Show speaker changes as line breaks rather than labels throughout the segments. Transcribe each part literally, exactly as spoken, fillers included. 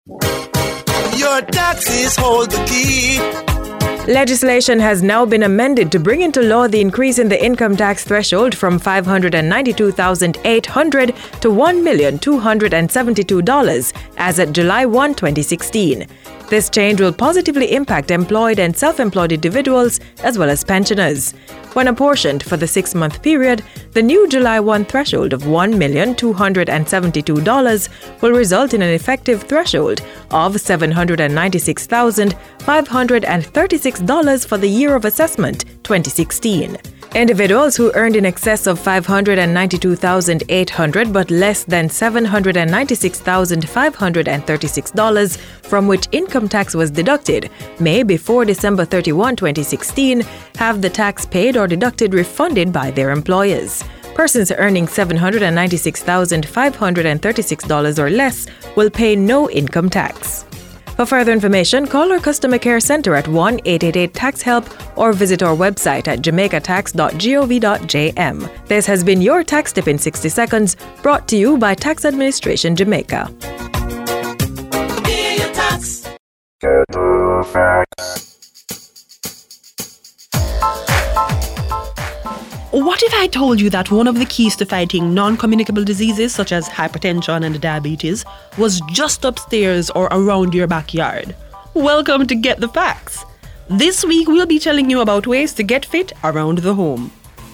Your taxes hold the key.
Legislation has now been amended to bring into law the increase in the income tax threshold from five hundred ninety-two thousand eight hundred dollars to one million two hundred seventy-two dollars as at July first, twenty sixteen. This change will positively impact employed and self-employed individuals as well as pensioners. When apportioned for the six-month period, the new July first threshold of one million two hundred seventy-two dollars will result in an effective threshold of seven hundred ninety-six thousand five hundred thirty-six dollars for the year of assessment twenty sixteen. Individuals who earned in excess of five hundred ninety-two thousand eight hundred dollars but less than seven hundred ninety-six thousand five hundred thirty-six dollars from which income tax was deducted may, before December thirty-first, twenty sixteen, have the tax paid or deducted refunded by their employers. Persons earning seven hundred ninety-six thousand five hundred thirty-six dollars or less will pay no income tax. For further information, call our customer care center at one eight eight eight tax help or visit our website at jamaica tax dot gov dot j m. This has been your Tax Tip in sixty seconds, brought to you by Tax Administration Jamaica.
Pay your tax.
What if I told you that one of the keys to fighting non-communicable diseases such as hypertension and diabetes was just upstairs or around your backyard? Welcome to Get the Facts. This week we'll be telling you about ways to get fit around the home.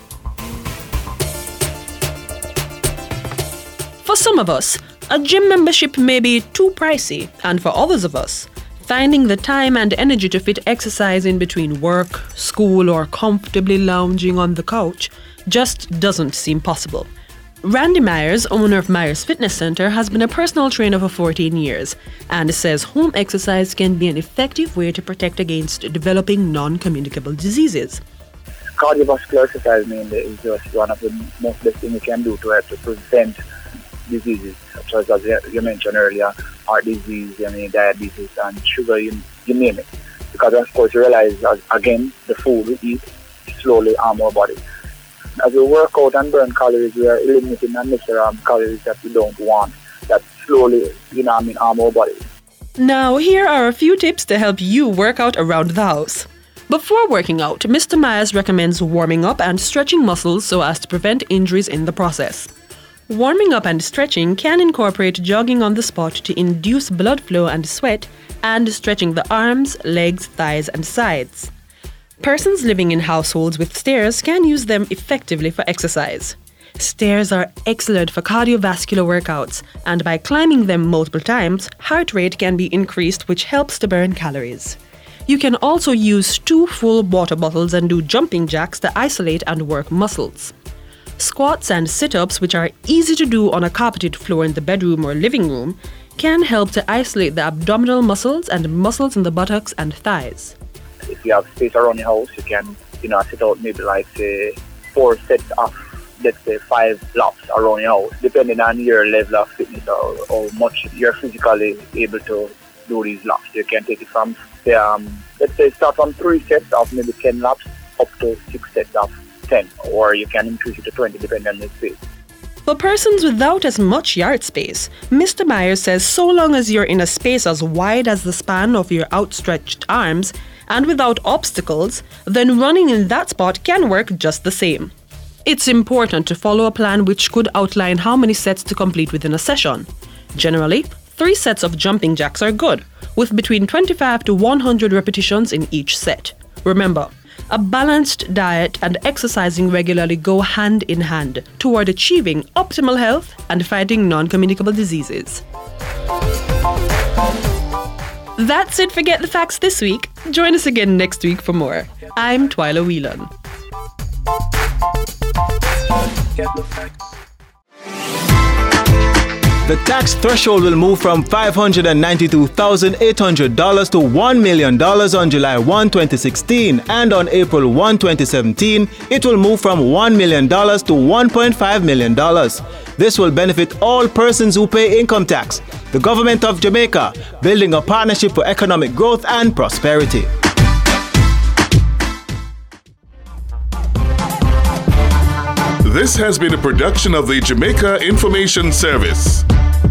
For some of us, a gym membership may be too pricey, and for others of us, finding the time and energy to fit exercise in between work, school, or comfortably lounging on the couch just doesn't seem possible. Randy Myers, owner of Myers Fitness Center, has been a personal trainer for fourteen years and says home exercise can be an effective way to protect against developing non-communicable diseases.
Cardiovascular exercise mainly is just one of the most best things you can do to help to prevent diseases, such as, as you mentioned earlier, heart disease, I mean, diabetes, and sugar, you, you name it. Because, of course, you realize, as, again, the food we eat slowly harm our body. As we work out and burn calories, we are eliminating unnecessary um, calories that we don't want, that slowly, you know, I mean, harm our body.
Now, here are a few tips to help you work out around the house. Before working out, Mister Myers recommends warming up and stretching muscles so as to prevent injuries in the process. Warming up and stretching can incorporate jogging on the spot to induce blood flow and sweat, and stretching the arms, legs, thighs, and sides. Persons living in households with stairs can use them effectively for exercise. Stairs are excellent for cardiovascular workouts, and by climbing them multiple times, heart rate can be increased, which helps to burn calories. You can also use two full water bottles and do jumping jacks to isolate and work muscles. Squats and sit-ups, which are easy to do on a carpeted floor in the bedroom or living room, can help to isolate the abdominal muscles and muscles in the buttocks and thighs.
If you have space around your house, you can, you know, sit out maybe like, say, four sets of, let's say, five laps around your house, depending on your level of fitness or how much you're physically able to do these laps. You can take it from, say, um, let's say, start from three sets of maybe ten laps up to six sets of ten, or you can increase it to twenty depending on the space.
For persons without as much yard space, Mister Myers says so long as you're in a space as wide as the span of your outstretched arms and without obstacles, then running in that spot can work just the same. It's important to follow a plan which could outline how many sets to complete within a session. Generally, three sets of jumping jacks are good, with between twenty-five to one hundred repetitions in each set. Remember, a balanced diet and exercising regularly go hand in hand toward achieving optimal health and fighting non-communicable diseases. That's it for Get the Facts this week. Join us again next week for more. I'm Twyla Whelan.
Get the facts.
The tax threshold will move from five hundred ninety-two thousand eight hundred dollars to one million dollars on July first, twenty sixteen, and on April first, twenty seventeen, it will move from one million dollars to one point five million dollars. This will benefit all persons who pay income tax. The government of Jamaica, building a partnership for economic growth and prosperity.
This has been a production of the Jamaica Information Service.